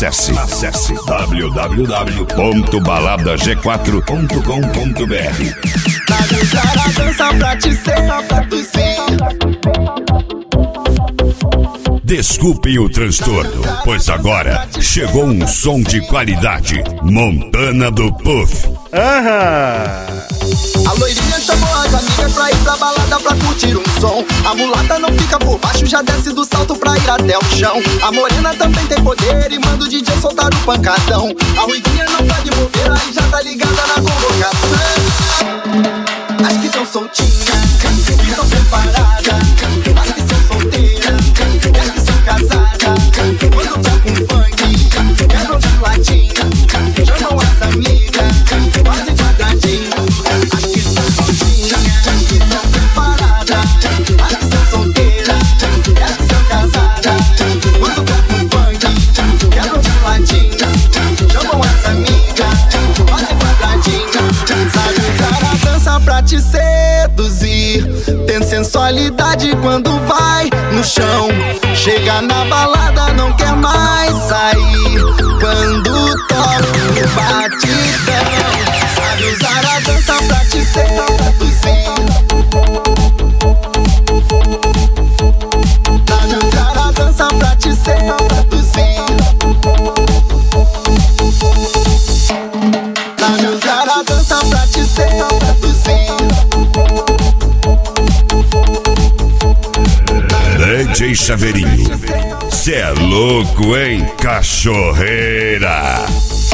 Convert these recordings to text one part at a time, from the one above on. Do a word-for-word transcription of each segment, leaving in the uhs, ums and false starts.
Acesse, acesse w w w ponto balada g quatro ponto com ponto b r. A dança pra te ser, pra tu Desculpe o transtorno, pois agora chegou um som de qualidade. Montana do Puff. Aham. A loirinha chamou as amigas pra ir pra balada pra curtir um som. A mulata não fica por baixo, já desce do salto pra ir até o chão. A morena também tem poder e manda o D J soltar o pancadão. A ruivinha não tá de bobeira e já tá ligada na convocação. As que tão soltinhas, que tão preparadas, as que são solteiras, e as que são casadas. Quando tá com funk, quebram de latinha, chamam as amigas, fazem quadradinho. As que são soltinhas, que tão preparadas, as que são solteiras, e as que são casadas. Quando tá com funk, quebram de latinha, chamam as amigas, fazem quadradinho. Sabe usar a dança pra te seduzir. Tem sensualidade quando vai no chão. Chega na balada, não quer mais sair. Quando toca o batidão. Sabe usar a dança pra te seduzir. Sabe usar a dança pra te seduzir. Sabe usar a dança pra te seduzir. D J Chaveirinho, cê é louco, hein, cachorreira?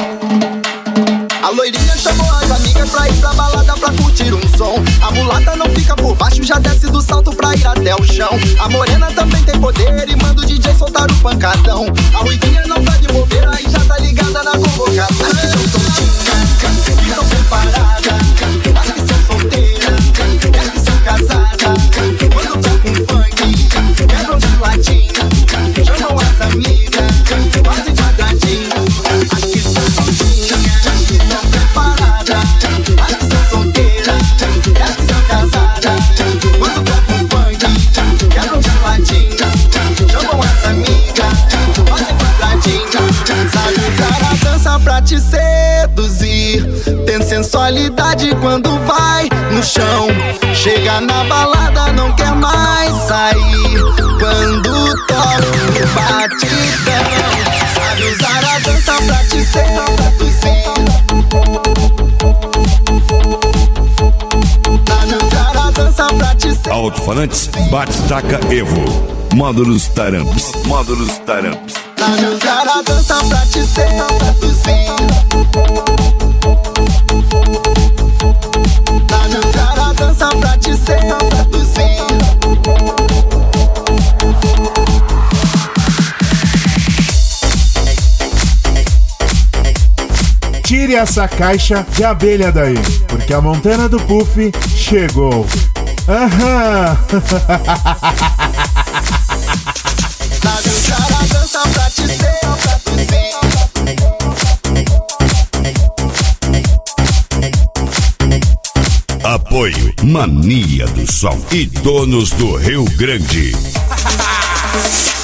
A loirinha chamou as amigas pra ir pra balada pra curtir um som. A mulata não fica por baixo, já desce do salto pra ir até o chão. A morena também tem poder e manda o D J soltar o pancadão. A ruivinha não tá de bobeira e já tá ligada na convocação. As que são soltinhas, que tão preparadas, as que são solteiras, e as que são casadas. Quando tá com funk, quebram de latinha, chamam as amigas, fazem quadradinho. As que são soltinhas, que tão preparadas, as que são solteiras, e as que são casadas. Quando tá com funk, quebram de latinha, chamam as amigas, fazem quadradinho. Sabe usar a dança pra te seduzir. Tem sensualidade quando vai no chão. Chega na balada, não quer mais sair. Quando toca o batidão. Sabe usar a dança pra te seduzir. Sabe usar a dança pra te seduzir. Alto-falantes, Batistaca Evo. Módulos Taramps, módulos Taramps. Sabe usar a dança pra te seduzir. Sabe usar a dança pra te seduzir. Tire essa caixa de abelha daí, porque a Montana do Puff chegou. Aham! Sabe usar a dança pra te seduzir. Apoio Mania do Som e Donos do Rio Grande.